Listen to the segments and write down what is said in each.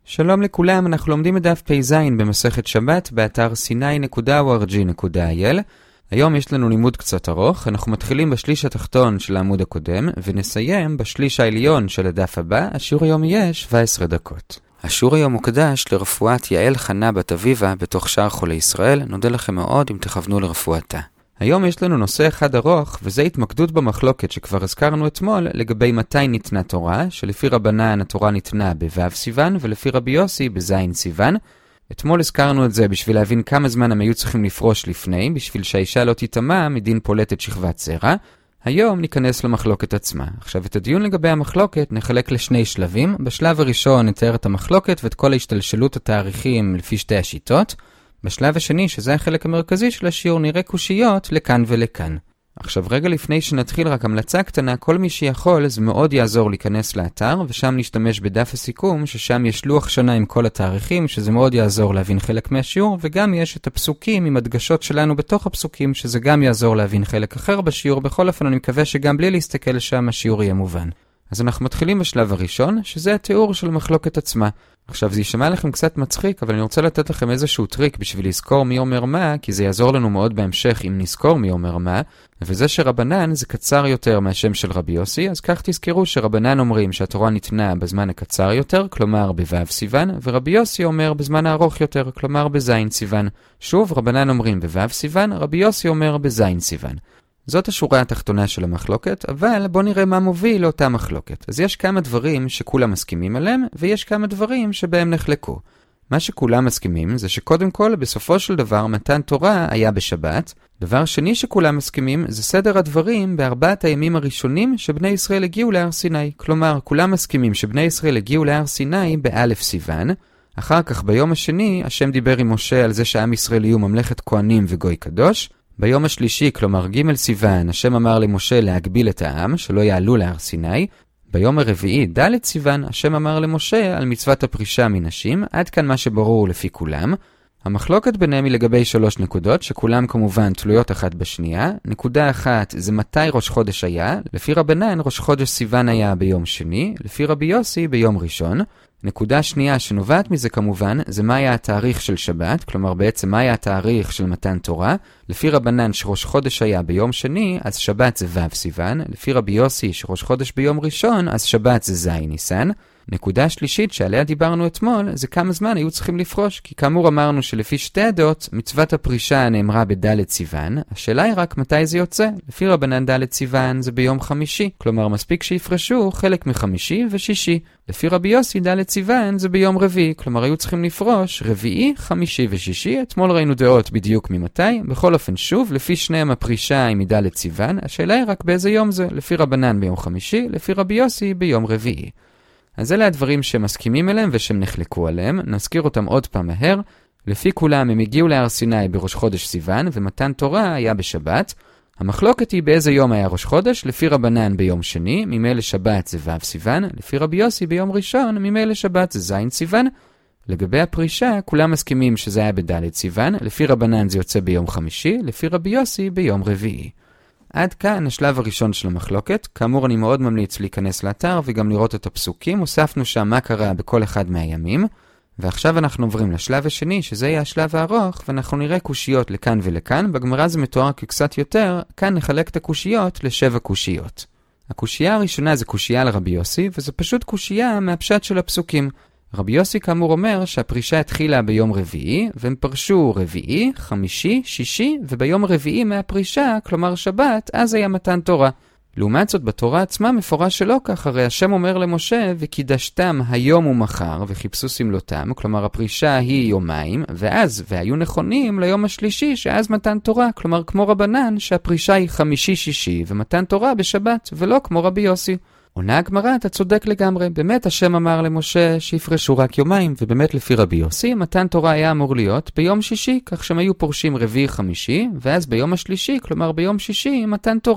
שלום לכולם, אנחנו לומדים את דף פ"ז במסכת שבת באתר sinai.org.il. היום יש לנו לימוד קצת ארוך, אנחנו מתחילים בשליש התחתון של העמוד הקודם ונסיים בשליש העליון של הדף הבא. השיעור היום יהיה 17 דקות. השיעור היום מוקדש לרפואת יעל חנה בת אביבה בתוך שאר חולי ישראל. נודה לכם מאוד אם תכוונו לרפואתה. היום יש לנו נושא אחד ארוך, וזה התמקדות במחלוקת שכבר הזכרנו אתמול לגבי מתי ניתנה תורה, שלפי רבנן התורה ניתנה בו' סיוון ולפי רבי יוסי בז' סיוון. אתמול הזכרנו את זה בשביל להבין כמה זמן הם היו צריכים לפרוש לפני, בשביל שהאישה לא תיטמע מדין פולטת שכבת זרע. היום ניכנס למחלוקת עצמה. עכשיו את הדיון לגבי המחלוקת נחלק לשני שלבים. בשלב הראשון נתאר את המחלוקת ואת כל ההשתלשלות התאריכים לפי שתי השיטות. בשלב השני, שזה החלק המרכזי של השיעור, נראה קושיות לכאן ולכאן. עכשיו רגע לפני שנתחיל רק המלצה קטנה, כל מי שיכול זה מאוד יעזור להיכנס לאתר, ושם נשתמש בדף הסיכום, ששם יש לוח שנה עם כל התאריכים, שזה מאוד יעזור להבין חלק מהשיעור, וגם יש את הפסוקים עם הדגשות שלנו בתוך הפסוקים, שזה גם יעזור להבין חלק אחר בשיעור. בכל אופן אני מקווה שגם בלי להסתכל שם השיעור יהיה מובן. אז אנחנו מתחילים בשלב הראשון, שזה התיאור של המחלוקת עצמה. עכשיו זה יישמע לכם קצת מצחיק, אבל אני רוצה לתת לכם איזשהו טריק בשביל לזכור מי אומר מה, כי זה יעזור לנו מאוד בהמשך אם נזכור מי אומר מה, וזה שרבנן זה קצר יותר מהשם של רבי יוסי, אז כך תזכרו שרבנן אומרים שהתורה ניתנה בזמן הקצר יותר, כלומר בו' סיוון, ורבי יוסי אומר בזמן הארוך יותר, כלומר בז' סיוון. שוב, רבנן אומרים בו' סיוון, רבי יוסי אומר בז' סיוון. זאת השורה התחתונה של המחלוקת, אבל בוא נראה מה מוביל לאותה מחלוקת. אז יש כמה דברים שכולם מסכימים עליהם, ויש כמה דברים שבהם נחלקו. מה שכולם מסכימים זה שקודם כל, בסופו של דבר, מתן תורה היה בשבת. דבר שני שכולם מסכימים זה סדר הדברים בארבעת הימים הראשונים שבני ישראל הגיעו להר סיני. כלומר, כולם מסכימים שבני ישראל הגיעו להר סיני באלף סיוון. אחר כך ביום השני, השם דיבר עם משה על זה שעם ישראל יהיו ממלכת כהנים וגוי קדוש. ביום השלישי, כלומר ג' סיוון, השם אמר למשה להגביל את העם, שלא יעלו להר סיני. ביום הרביעי, ד' סיוון, השם אמר למשה על מצוות הפרישה מנשים. עד כאן מה שברור לפי כולם. המחלוקת ביניהם היא לגבי 3 נקודות, שכולם כמובן תלויות אחת בשנייה. נקודה אחת זה מתי ראש חודש היה. לפי רבנן ראש חודש סיוון היה ביום שני, לפי רבי יוסי ביום ראשון. נקודה שנייה שנובעת מזה כמובן, זה מה היה התאריך של שבת, כלומר בעצם מה היה התאריך של מתן תורה. לפי רבנן שראש חודש היה ביום שני, אז שבת זה ו' סיוון. לפי רבי יוסי שראש חודש ביום ראשון, אז שבת זה ז' ניסן. נקודה שלישית שעליה דיברנו אתמול, זה כמה זמן היו צריכים לפרוש, כי כאמור אמרנו שלפי שתי הדעות, מצוות הפרישה נאמרה בד' סיוון. השאלה היא רק מתי זה יוצא. לפי רבנן ד' סיוון זה ביום חמישי, כלומר מספיק שיפרשו חלק מחמישי ושישי. לפי רבי יוסי ד' סיוון זה ביום רביעי, כלומר היו צריכים לפרוש רביעי, חמישי ושישי. אתמול ראינו דעות בדיוק ממתי. בכל אופן שוב, לפי שניהם הפרישה היא מד' סיוון. השאלה היא רק באיזה יום זה. לפי רבנן ביום חמישי, לפי רבי יוסי ביום רביעי. אז אלה הדברים שמסכימים אליהם ושהם נחלקו עליהם. נזכיר אותם עוד פעם מהר. לפי כולם הם הגיעו להר סיני בראש חודש סיוון, ומתן תורה היה בשבת. המחלוקת היא באיזה יום היה ראש חודש. לפי רבנן ביום שני, ממילא שבת זה ו' סיוון. לפי רבי יוסי ביום ראשון, ממילא שבת זה ז' סיוון. לגבי הפרישה, כולם מסכימים שזה היה בד' סיוון. לפי רבנן זה יוצא ביום חמישי, לפי רבי יוסי ביום רביעי. עד כאן השלב הראשון של המחלוקת. כאמור אני מאוד ממליץ להיכנס לאתר וגם לראות את הפסוקים. הוספנו שם מה קרה בכל אחד מהימים. ועכשיו אנחנו עוברים לשלב השני, שזה יהיה השלב הארוך, ואנחנו נראה קושיות לכאן ולכאן. בגמרא זה מתואר כקצת יותר. כאן נחלק את הקושיות ל7 קושיות. הקושייה הראשונה זה קושייה לרבי יוסי, וזה פשוט קושייה מהפשט של הפסוקים. רבי יוסי כאמור אומר שהפרישה התחילה ביום רביעי, והם פרשו רביעי, חמישי, שישי, וביום רביעי מהפרישה, כלומר שבת, אז היה מתן תורה. לעומת זאת בתורה עצמה מפורש שלא כך, הרי השם אומר למשה וקידשתם היום ומחר וחיפשו סמלותם, כלומר הפרישה היא יומיים, ואז והיו נכונים ליום השלישי שאז מתן תורה, כלומר כמו רבנן שהפרישה היא חמישי שישי ומתן תורה בשבת, ולא כמו רבי יוסי. עונה הגמרא, אתה צודק לגמרי, באמת השם אמר למשה שיפרשו רק יומיים, ובאמת לפי רבי יוסי מתן תורה היה אמור להיות ביום שישי, כך שהם היו פורשים רביעי חמישי, ואז ביום השלישי, כלומר ביום שישי מתן תורה.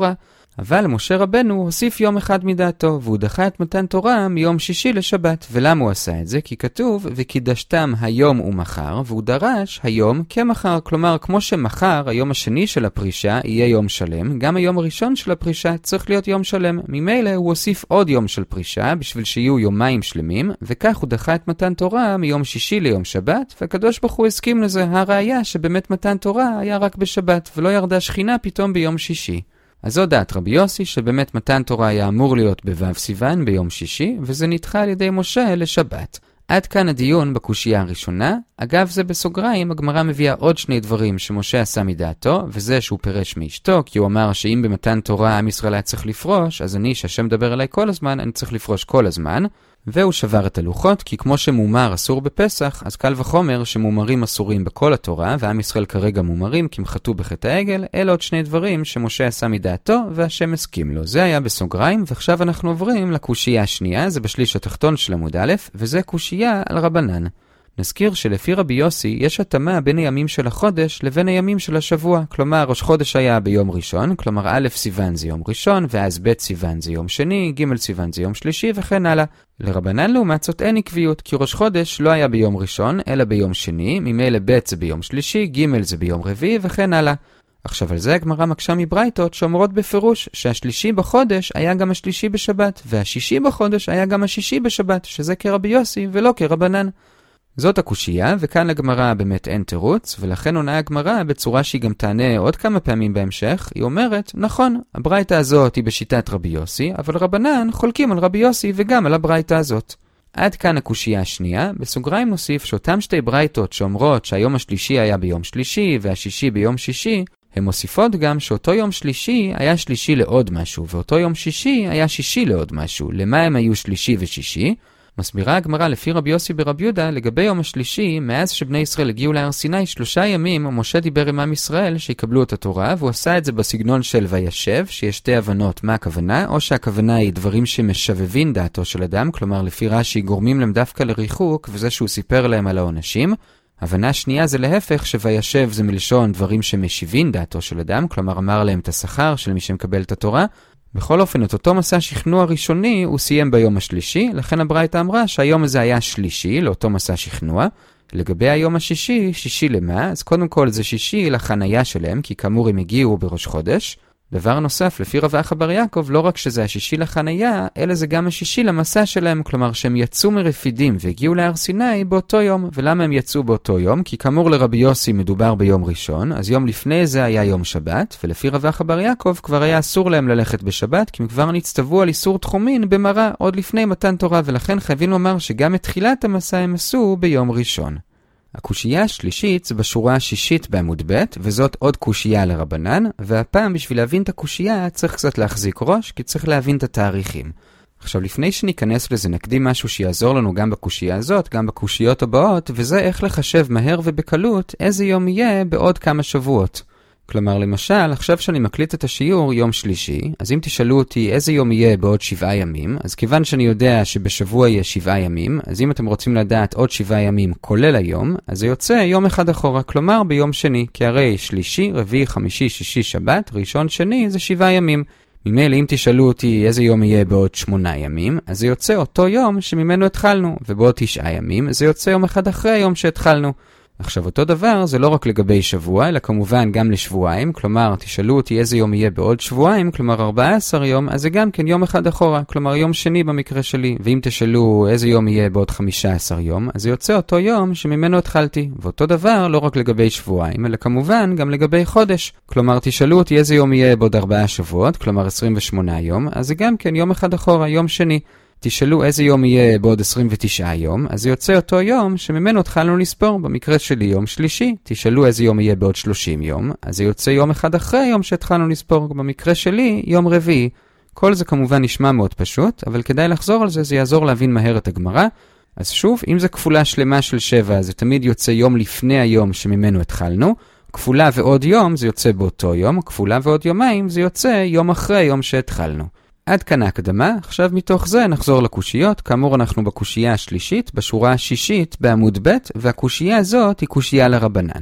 אבל משה רבנו הוסיף יום אחד מדעתו, והוא דחה את מתן תורה מיום שישי לשבת. ולמה הוא עשה את זה? כי כתוב, וקידשתם היום ומחר, והוא דרש היום כמחר. כלומר, כמו שמחר, היום השני של הפרישה, יהיה יום שלם, גם היום הראשון של הפרישה צריך להיות יום שלם. ממילא הוא הוסיף עוד יום של פרישה, בשביל שיהיו יומיים שלמים, וכך הוא דחה את מתן תורה מיום שישי ליום שבת, והקדוש ברוך הוא הסכים לזה. הראיה שבאמת מתן תורה היה רק בשבת, ולא ירדה שכינה פתאום ביום שישי. אז זו דעת רבי יוסי, שבאמת מתן תורה היה אמור להיות בו' סיוון ביום שישי, וזה נדחה על ידי משה לשבת. עד כאן הדיון בקושייה הראשונה. אגב, זה בסוגריים, הגמרא מביאה עוד שני דברים שמשה עשה מדעתו, וזה שהוא פירש מאשתו, כי הוא אמר שאם במתן תורה עם ישראל היה צריך לפרוש, אז אני, שהשם מדבר אליי כל הזמן, אני צריך לפרוש כל הזמן. והוא שבר את הלוחות, כי כמו שמומר אסור בפסח, אז קל וחומר שמומרים אסורים בכל התורה, ועם ישראל כרגע מומרים כי הם חטאו בחטא העגל. אלה עוד שני דברים שמשה עשה מדעתו, והשם הסכים לו. זה היה בסוגריים, ועכשיו אנחנו עוברים לקושייה השנייה, זה בשליש התחתון של עמוד א', וזה קושייה על רבנן. נזכיר שלפי רבי יוסי יש התאמה בין הימים של החודש לבין הימים של השבוע. כלומר, ראש חודש היה ביום ראשון, כלומר א' סיוון זה יום ראשון, ואז ב' סיוון זה יום שני, ג' סיוון זה יום שלישי וכן הלאה. לרבנן לעומת זאת אין עקביות, כי ראש חודש לא היה ביום ראשון, אלא ביום שני, ממילא ב' זה ביום שלישי, ג' זה ביום רביעי וכן הלאה. עכשיו על זה הגמרא מקשה מברייתות שאומרות בפירוש שהשלישי בחודש היה גם השלישי בשבת, והשישי בחודש היה גם השישי בשבת, שזה כרבי יוסי ולא כרבנן. זאת הקושייה, וכאן לגמרא באמת אין תירוץ, ולכן עונה הגמרא בצורה שהיא גם תענה עוד כמה פעמים בהמשך. היא אומרת, נכון, הברייתא הזאת היא בשיטת רבי יוסי, אבל רבנן חולקים על רבי יוסי וגם על הברייתא הזאת. עד כאן הקושייה השנייה. בסוגריים נוסיף שאותם שתי ברייתות שאומרות שהיום השלישי היה ביום שלישי והשישי ביום שישי, הן מוסיפות גם שאותו יום שלישי היה שלישי לעוד משהו, ואותו יום שישי היה שישי לעוד משהו. למה הם היו שלישי ושישי? מסבירה הגמרא לפי רבי יוסי ברבי יהודה, לגבי יום השלישי, מאז שבני ישראל הגיעו להר סיני 3 ימים, משה דיבר עם עם ישראל שיקבלו את התורה, והוא עשה את זה בסגנון של וישב, שיש 2 הבנות מה הכוונה, או שהכוונה היא דברים שמשבבים דעתו של אדם, כלומר לפי רש"י גורמים להם דווקא לריחוק, וזה שהוא סיפר להם על העונשים. הבנה שנייה זה להפך, שוישב זה מלשון דברים שמשיבים דעתו של אדם, כלומר אמר להם את השכר של מי שמקבל את התורה. בכל אופן, את אותו מסע שכנוע ראשוני הוא סיים ביום השלישי, לכן הברייתא אמרה שהיום הזה היה שלישי לאותו מסע שכנוע. לגבי היום השישי, שישי למה? אז קודם כל זה שישי לחנייה שלהם, כי כאמור הם הגיעו בראש חודש. דבר נוסף, לפי רב אחא בר יעקב, לא רק שזה השישי לחנייה, אלא זה גם השישי למסע שלהם, כלומר שהם יצאו מרפידים והגיעו להר סיני באותו יום. ולמה הם יצאו באותו יום? כי כאמור לרבי יוסי מדובר ביום ראשון, אז יום לפני זה היה יום שבת, ולפי רב אחא בר יעקב כבר היה אסור להם ללכת בשבת, כי הם כבר נצטוו על איסור תחומין במראה עוד לפני מתן תורה, ולכן חייבים לומר שגם את תחילת המסע הם עשו ביום ראשון. הקושייה השלישית זה בשורה השישית בעמוד ב', וזאת עוד קושייה לרבנן, והפעם בשביל להבין את הקושייה צריך קצת להחזיק ראש, כי צריך להבין את התאריכים. עכשיו לפני שניכנס לזה נקדים משהו שיעזור לנו גם בקושייה הזאת, גם בקושיות הבאות, וזה איך לחשב מהר ובקלות איזה יום יהיה בעוד כמה שבועות. כלומר, למשל, עכשיו שאני מקליט את השיעור יום שלישי, אז אם תשאלו אותי איזה יום יהיה בעוד 7 ימים, אז כיוון שאני יודע שבשבוע יהיה 7 ימים, אז אם אתם רוצים לדעת עוד 7 ימים כולל היום, אז זה יוצא יום אחד אחורה, כלומר ביום שני, כי הרי שלישי, רביעי, חמישי, שישי, שבת, ראשון, שני זה 7 ימים. ממילא אם תשאלו אותי איזה יום יהיה בעוד 8 ימים, אז זה יוצא אותו יום שממנו התחלנו, ובעוד 9 ימים זה יוצא יום אחד אחרי היום שהתחלנו. עכשיו אותו דבר זה לא רק לגבי שבוע, אלא כמובן גם לשבועיים, כלומר תשאלו אותי איזה יום יהיה בעוד שבועיים, כלומר 14 יום, אז זה גם כן יום אחד אחורה, כלומר יום שני במקרה שלי. ואם תשאלו איזה יום יהיה בעוד 15 יום, אז זה יוצא אותו יום שממנו התחלתי. ואותו דבר לא רק לגבי שבועיים, אלא כמובן גם לגבי חודש. כלומר תשאלו אותי איזה יום יהיה בעוד 4 שבועות, כלומר 28 יום, אז זה גם כן יום אחד אחורה, יום שני. תשאלו איזה יום יהיה בעוד 29 יום, אז זה יוצא אותו יום שממנו התחלנו לספור, במקרה שלי יום שלישי. תשאלו איזה יום יהיה בעוד 30 יום, אז זה יוצא יום אחד אחרי יום שהתחלנו לספור, במקרה שלי יום רביעי. כל זה כמובן נשמע מאוד פשוט, אבל כדאי לחזור על זה, זה יעזור להבין מהר את הגמרא. אז שוב, אם זה כפולה שלמה של 7, זה תמיד יוצא יום לפני היום שממנו התחלנו. כפולה ועוד יום זה יוצא באותו יום, כפולה ועוד יומיים זה יוצא יום אחרי יום שהתחלנו. עד כאן ההקדמה. עכשיו מתוך זה נחזור לקושיות. כאמור אנחנו בקושייה השלישית, בשורה השישית בעמוד ב', והקושייה הזאת היא קושייה לרבנן.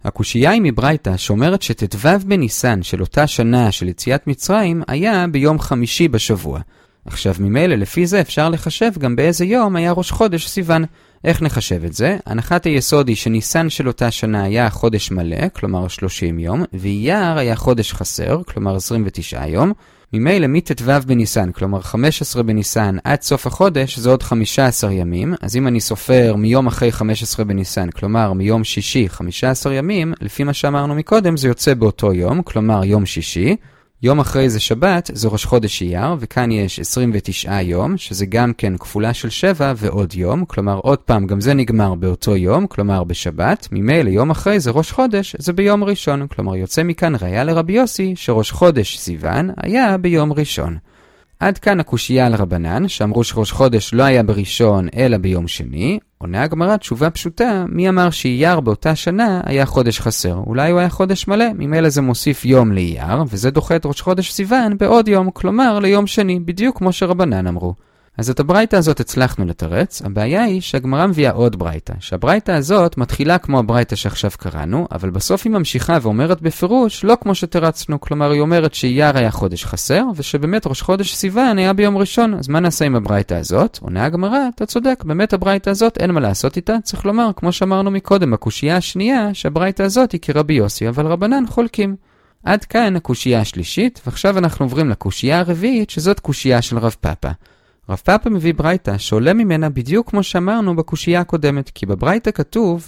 הקושייה היא מברייתא שאומרת שט"ו בניסן של אותה שנה של יציאת מצרים היה ביום חמישי בשבוע. עכשיו ממילא לפי זה אפשר לחשב גם באיזה יום היה ראש חודש סיוון. איך נחשב את זה? הנחת היסוד היא שניסן של אותה שנה היה חודש מלא, כלומר 30 יום, ואייר היה חודש חסר, כלומר 29 יום. ממילא מט"ו בניסן, כלומר 15 בניסן עד סוף החודש, זה עוד 15 ימים. אז אם אני סופר מיום אחרי 15 בניסן, כלומר מיום שישי 15 ימים, לפי מה שאמרנו מקודם זה יוצא באותו יום, כלומר יום שישי. יום אחרי זה שבת, זה ראש חודש אייר, וכאן יש 29 יום, שזה גם כן כפולה של 7 ועוד יום, כלומר עוד פעם, גם זה נגמר באותו יום, כלומר בשבת. ממילא יום אחרי זה ראש חודש, זה ביום ראשון, כלומר יוצא מכאן ראיה לרבי יוסי, שראש חודש סיוון היה ביום ראשון. עד כאן הקושייה על רבנן, שאמרו שראש חודש לא היה בראשון אלא ביום שני. עונה הגמרא תשובה פשוטה, מי אמר שאייר באותה שנה היה חודש חסר? אולי הוא היה חודש מלא, ממילא זה מוסיף יום לאייר, וזה דוחה את ראש חודש סיוון בעוד יום, כלומר ליום שני, בדיוק כמו שרבנן אמרו. אז את הברייתא הזאת הצלחנו לתרץ. הבעיה היא שהגמרא מביאה עוד ברייתא, שהברייתא הזאת מתחילה כמו הברייתא שעכשיו קראנו, אבל בסוף היא ממשיכה ואומרת בפירוש לא כמו שתרצנו, כלומר היא אומרת שאייר היה חודש חסר, ושבאמת ראש חודש סיוון היה ביום ראשון. אז מה נעשה עם הברייתא הזאת? עונה הגמרא, אתה צודק, באמת הברייתא הזאת אין מה לעשות איתה, צריך לומר, כמו שאמרנו מקודם, הקושייה השנייה, שהברייתא הזאת היא כרבי יוסי, אבל רבנן חולקים. עד כאן הקושייה השלישית, ועכשיו אנחנו עוברים לקושייה הרביעית, שזאת קושייה של רב פאפא. רב פאפא מביא ברייתא שעולה ממנה בדיוק כמו שאמרנו בקושייה הקודמת, כי בברייתא כתוב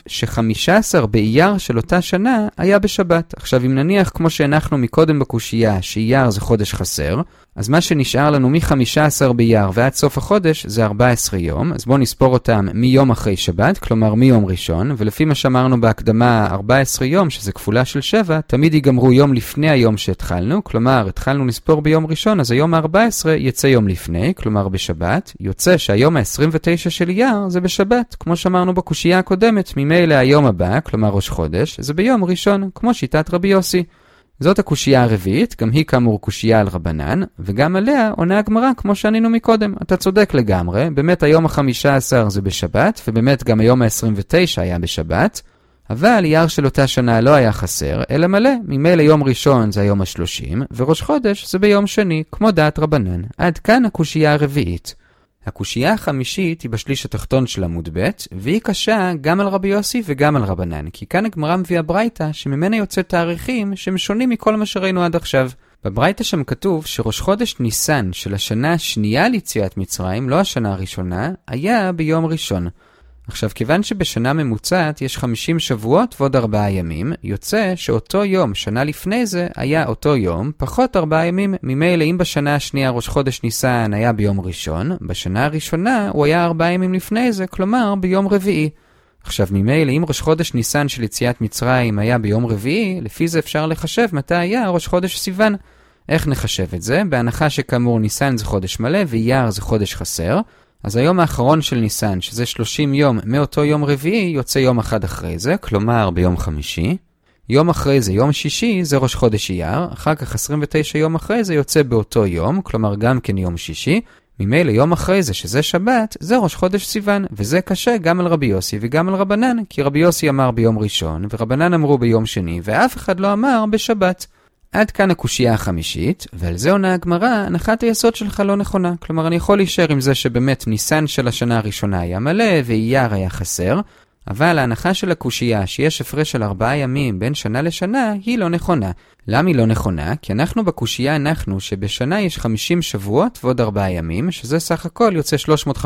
ש15 באייר של אותה שנה היה בשבת. עכשיו אם נניח כמו שהנחנו מקודם בקושייה שאייר זה חודש חסר, אז מה שנשאר לנו מ-15 באייר ועד סוף החודש זה 14 יום, אז בואו נספור אותם מיום אחרי שבת, כלומר מיום ראשון, ולפי מה שאמרנו בהקדמה 14 יום, שזה כפולה של 7, תמיד ייגמרו יום לפני היום שהתחלנו, כלומר התחלנו לספור ביום ראשון, אז היום ה-14 יצא יום לפני, כלומר בשבת, יוצא שהיום ה-29 של אייר זה בשבת, כמו שאמרנו בקושייה הקודמת, ממילא היום הבא, כלומר ראש חודש, זה ביום ראשון, כמו שיטת רבי יוסי. זאת הקושייה הרביעית, גם היא כאמור קושייה על רבנן, וגם עליה עונה הגמרא כמו שענינו מקודם. אתה צודק לגמרי, באמת היום ה-15 זה בשבת, ובאמת גם היום ה-29 היה בשבת, אבל אייר של אותה שנה לא היה חסר, אלא מלא, ממילא יום ראשון זה היום ה-30, וראש חודש זה ביום שני, כמו דעת רבנן. עד כאן הקושייה הרביעית. הקושייה החמישית היא בשליש התחתון של עמוד ב', והיא קשה גם על רבי יוסי וגם על רבנן, כי כאן הגמרא מביאה ברייתא שממנה יוצא תאריכים שהם שונים מכל מה שראינו עד עכשיו. בברייתא שם כתוב שראש חודש ניסן של השנה השנייה ליציאת מצרים, לא השנה הראשונה, היה ביום ראשון. עכשיו, כיוון שבשנה ממוצעת יש 50 שבועות ועוד 4 ימים, יוצא שאותו יום, שנה לפני זה, היה אותו יום, פחות 4 ימים. ממילא אם בשנה השנייה ראש חודש ניסן היה ביום ראשון, בשנה הראשונה הוא היה 4 ימים לפני זה, כלומר ביום רביעי. עכשיו, ממילא אם ראש חודש ניסן של יציאת מצרים היה ביום רביעי, לפי זה אפשר לחשב מתי היה ראש חודש סיוון. איך נחשב את זה? בהנחה שכאמור ניסן זה חודש מלא ואייר זה חודש חסר. אז היום האחרון של ניסן, שזה 30 יום מאותו יום רביעי, יוצא יום אחד אחרי זה, כלומר ביום חמישי. יום אחרי זה, יום שישי, זה ראש חודש אייר. אחר כך 29 יום אחרי זה יוצא באותו יום, כלומר גם כן יום שישי. ממילא יום אחרי זה, שזה שבת, זה ראש חודש סיוון. וזה קשה גם על רבי יוסי וגם על רבנן, כי רבי יוסי אמר ביום ראשון, ורבנן אמרו ביום שני, ואף אחד לא אמר בשבת. עד כאן הקושייה החמישית, ועל זה עונה הגמרא, הנחת היסוד שלך לא נכונה. כלומר, אני יכול להישאר עם זה שבאמת ניסן של השנה הראשונה היה מלא ואייר היה חסר, אבל ההנחה של הקושייה שיש הפרש של 4 ימים בין שנה לשנה היא לא נכונה. למה היא לא נכונה? כי אנחנו בקושייה הנחנו שבשנה יש 50 שבועות ועוד 4 ימים, שזה סך הכל יוצא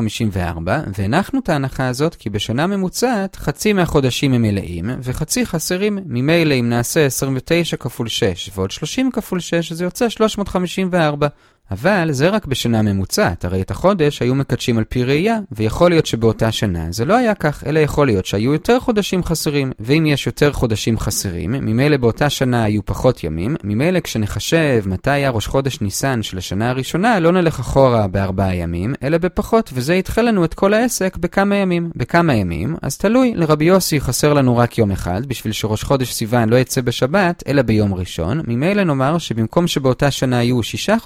354, והנחנו את ההנחה הזאת כי בשנה ממוצעת חצי מהחודשים הם מלאים וחצי חסרים. ממילא אם נעשה 29 כפול 6 ועוד 30 כפול 6 זה יוצא 354. אבל זה רק בשנה ממוצעת, הרי את החודש היו מקדשים על פי ראייה, ויכול להיות שבאותה שנה זה לא היה כך, אלא יכול להיות שהיו יותר חודשים חסרים, ואם יש יותר חודשים חסרים, ממילא באותה שנה היו פחות ימים, ממילא כשנחשב מתי היה ראש חודש ניסן של השנה הראשונה, לא נלך אחורה ב4 ימים, אלא בפחות, וזה ידחה לנו את כל העסק בכמה ימים. בכמה ימים, אז תלוי, לרבי יוסי חסר לנו רק יום אחד, בשביל שראש חודש סיוון לא יצא בשבת, אלא ביום ראשון, ממילא נאמר שבמקום שבאותה שנה היו 6 חודשים חסרים,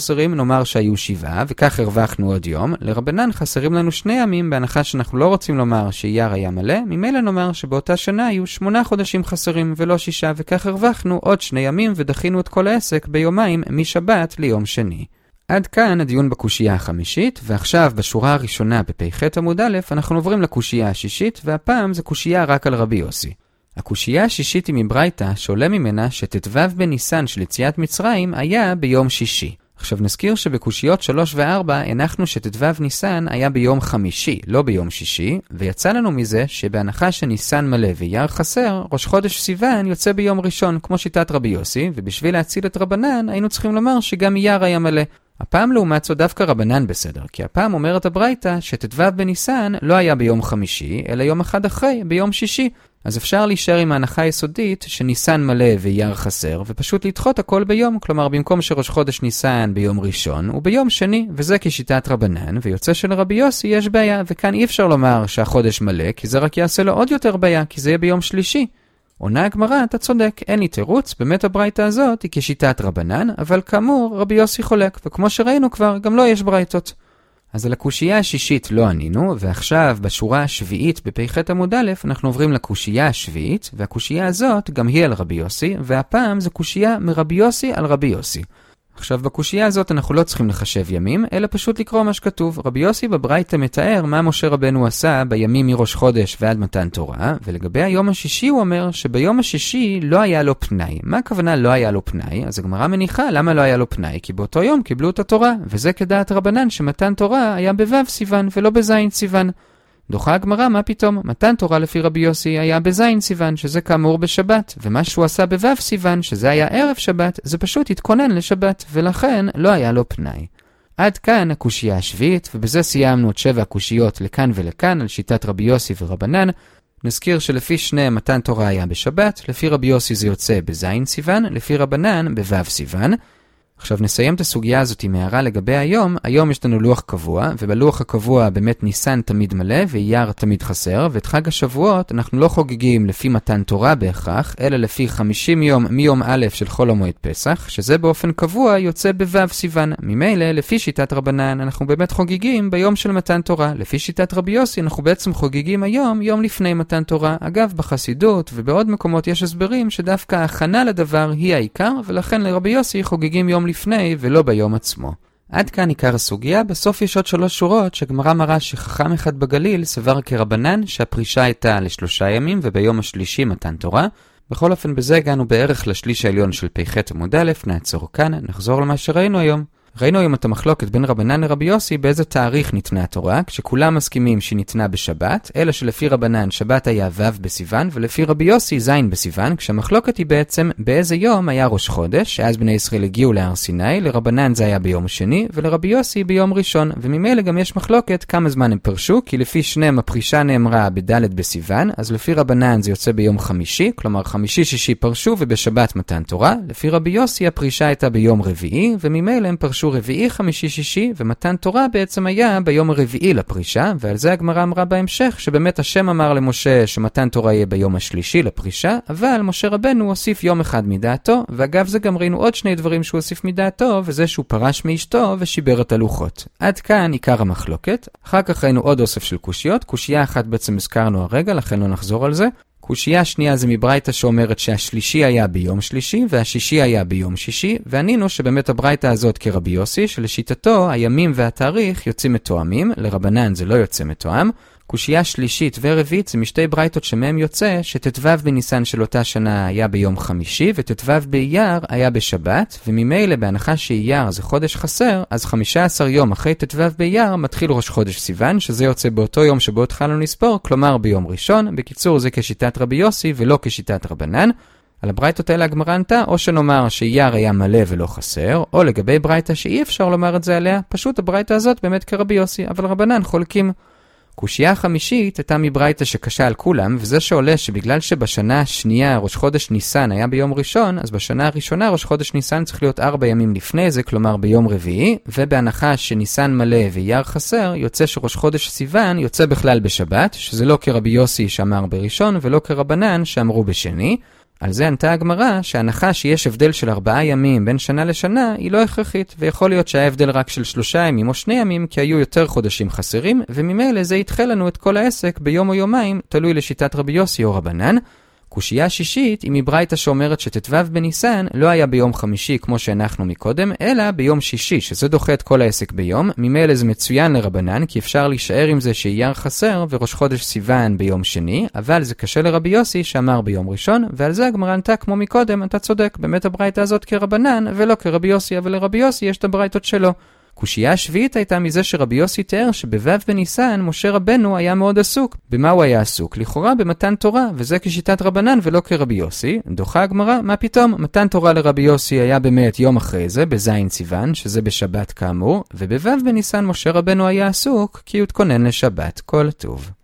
חסרים, נאמר שהיו 7, וכך הרווחנו עוד יום. לרבנן חסרים לנו 2 ימים, בהנחה שאנחנו לא רוצים לומר שאייר היה מלא, ממילא נאמר שבאותה שנה היו 8 חודשים חסרים ולא 6, וכך הרווחנו עוד 2 ימים ודחינו את כל העסק ביומיים משבת ליום שני. עד כאן הדיון בקושייה החמישית, ועכשיו בשורה הראשונה בפ"ח עמוד א' אנחנו עוברים לקושייה השישית, והפעם זה קושייה רק על רבי יוסי. הקושייה השישית היא מברייתא שעולה ממנה שט"ו בניסן של יציאת מצרים היה ביום שישי. עכשיו נזכיר שבקושיות 3 ו-4 הנחנו שט"ו ניסן היה ביום חמישי, לא ביום שישי, ויצא לנו מזה שבהנחה שניסן מלא ואייר חסר, ראש חודש סיוון יוצא ביום ראשון, כמו שיטת רבי יוסי, ובשביל להציל את רבנן היינו צריכים לומר שגם אייר היה מלא. הפעם לעומת זאת דווקא רבנן בסדר, כי הפעם אומרת הברייתא שט"ו בניסן לא היה ביום חמישי, אלא יום אחד אחרי, ביום שישי. אז אפשר להישאר עם ההנחה היסודית שניסן מלא ואייר חסר, ופשוט לדחות הכל ביום, כלומר במקום שראש חודש ניסן ביום ראשון, הוא ביום שני, וזה כשיטת רבנן, ויוצא שלרבי יוסי יש בעיה, וכאן אי אפשר לומר שהחודש מלא, כי זה רק יעשה לו עוד יותר בעיה, כי זה יהיה ביום שלישי. עונה הגמרא, אתה צודק, אין לי תירוץ, באמת הברייתא הזאת היא כשיטת רבנן, אבל כאמור רבי יוסי חולק, וכמו שראינו כבר, גם לא יש ברייתות. אז על הקושייה השישית לא ענינו, ועכשיו בשורה השביעית בפ"ח עמוד א' אנחנו עוברים לקושייה השביעית, והקושייה הזאת גם היא על רבי יוסי, והפעם זו קושייה מרבי יוסי על רבי יוסי. עכשיו בקושייה הזאת אנחנו לא צריכים לחשב ימים, אלא פשוט לקרוא מה שכתוב. רבי יוסי בברייתא מתאר מה משה רבנו עשה בימים מראש חודש ועד מתן תורה, ולגבי היום השישי הוא אומר שביום השישי לא היה לו פנאי. מה הכוונה לא היה לו פנאי? אז הגמרא מניחה למה לא היה לו פנאי? כי באותו יום קיבלו את התורה, וזה כדעת רבנן שמתן תורה היה בו' סיוון ולא בזין סיוון. דוחה הגמרא, מה פתאום? מתן תורה לפי רבי יוסי היה בזין סיוון, שזה כאמור בשבת, ומה שהוא עשה בו' סיוון, שזה היה ערב שבת, זה פשוט התכונן לשבת, ולכן לא היה לו פנאי. עד כאן הקושייה השביעית, ובזה סיימנו את 7 הקושיות לכאן ולכאן על שיטת רבי יוסי ורבנן. נזכיר שלפי שניהם מתן תורה היה בשבת, לפי רבי יוסי זה יוצא בזין סיוון, לפי רבנן בו' סיוון. עכשיו נסיים את הסוגיה הזאת עם הערה לגבי היום. היום יש לנו לוח קבוע, ובלוח הקבוע באמת ניסן תמיד מלא ואייר תמיד חסר, ואת חג השבועות אנחנו לא חוגגים לפי מתן תורה בהכרח, אלא לפי 50 יום מיום א' של חול המועד פסח, שזה באופן קבוע יוצא בו' סיוון. ממילא לפי שיטת רבנן אנחנו באמת חוגגים ביום של מתן תורה. לפי שיטת רבי יוסי אנחנו בעצם חוגגים היום יום לפני מתן תורה. אגב, בחסידות ובעוד מקומות יש הסברים שדווקא ההכנה לדבר היא העיקר, ולכן לרבי יוסי חוגגים יום לפני ולא ביום עצמו. עד כאן עיקר הסוגיה. בסוף יש עוד 3 שורות שגמרא מראה שחכם אחד בגליל סבר כרבנן שהפרישה הייתה ל3 ימים וביום השלישי מתן תורה. בכל אופן בזה הגענו בערך לשליש העליון של פ"ח עמוד א'. נעצור כאן, נחזור למה שראינו היום. ראינו היום את המחלוקת בין רבנן לרבי יוסי באיזה תאריך ניתנה התורה, כשכולם מסכימים שהיא ניתנה בשבת, אלא שלפי רבנן שבת היה ו' בסיוון, ולפי רבי יוסי ז' בסיוון, כשהמחלוקת היא בעצם באיזה יום היה ראש חודש, שאז בני ישראל הגיעו להר סיני. לרבנן זה היה ביום שני, ולרבי יוסי ביום ראשון, וממילא גם יש מחלוקת כמה זמן הם פרשו, כי לפי שניהם הפרישה נאמרה בד' בסיוון, אז לפי רבנן זה יוצא ביום חמישי, כלומר חמישי שישי פרשו ובשבת מתן תורה. לפי רבי יוסי הפרישה הייתה ביום רביעי, וממילא הם פרשו רביעי, חמישי, שישי, ומתן תורה בעצם היה ביום הרביעי לפרישה, ועל זה הגמרא אמרה בהמשך, שבאמת השם אמר למשה שמתן תורה יהיה ביום השלישי לפרישה, אבל משה רבנו הוסיף יום אחד מדעתו, ואגב זה גם ראינו עוד 2 דברים שהוא הוסיף מדעתו, וזה שהוא פרש מאשתו ושיבר את הלוחות. עד כאן עיקר המחלוקת. אחר כך ראינו עוד אוסף של קושיות. קושייה אחת בעצם הזכרנו הרגע, לכן לא נחזור על זה. קושייה שנייה זה מברייתא שאומרת שהשלישי היה ביום שלישי והשישי היה ביום שישי, וענינו שבאמת הברייתא הזאת כרבי יוסי, שלשיטתו הימים והתאריך יוצאים מתואמים, לרבנן זה לא יוצא מתואם. קושייה שלישית ורביעית זה משתי ברייתות שמהם יוצא שט"ו בניסן של אותה שנה היה ביום חמישי וט"ו באייר היה בשבת, וממילא בהנחה שאייר זה חודש חסר, אז 15 יום אחרי ט"ו באייר מתחיל ראש חודש סיוון, שזה יוצא באותו יום שבו התחלנו לספור, כלומר ביום ראשון. בקיצור זה כשיטת רבי יוסי ולא כשיטת רבנן. על הברייתות האלה הגמרא ענתה, או שנאמר שאייר היה מלא ולא חסר, או לגבי ברייתא שאי אפשר לומר את זה עליה, פשוט הברייתא הזאת באמת כרבי יוסי, אבל רבנן חולקים. קושייה החמישית הייתה מברייתא שקשה על כולם, וזה שעולה שבגלל שבשנה השנייה ראש חודש ניסן היה ביום ראשון, אז בשנה הראשונה ראש חודש ניסן צריך להיות 4 ימים לפני זה, כלומר ביום רביעי, ובהנחה שניסן מלא ואייר חסר, יוצא שראש חודש סיוון יוצא בכלל בשבת, שזה לא כרבי יוסי שאמר בראשון, ולא כרבנן שאמרו בשני. על זה ענתה הגמרא שההנחה שיש הבדל של 4 ימים בין שנה לשנה היא לא הכרחית, ויכול להיות שהיה הבדל רק של 3 ימים או 2 ימים, כי היו יותר חודשים חסרים, וממילא זה ידחה לנו את כל העסק ביום או יומיים, תלוי לשיטת רבי יוסי או רבנן. קושייה שישית היא מברייתא שאומרת שט"ו בניסן לא היה ביום חמישי כמו שהנחנו מקודם, אלא ביום שישי, שזה דוחה את כל העסק ביום. ממילא זה מצוין לרבנן, כי אפשר להישאר עם זה שאייר חסר וראש חודש סיוון ביום שני, אבל זה קשה לרבי יוסי שאמר ביום ראשון, ועל זה הגמרא ענתה כמו מקודם, אתה צודק, באמת הברייתא הזאת כרבנן ולא כרבי יוסי, אבל לרבי יוסי יש את הברייתות שלו. קושייה השביעית הייתה מזה שרבי יוסי תיאר שבו' בניסן משה רבנו היה מאוד עסוק. במה הוא היה עסוק? לכאורה במתן תורה, וזה כשיטת רבנן ולא כרבי יוסי. דוחה הגמרא, מה פתאום? מתן תורה לרבי יוסי היה באמת יום אחרי זה, בזין סיוון, שזה בשבת כאמור, ובו' בניסן משה רבנו היה עסוק כי הוא התכונן לשבת. כל טוב.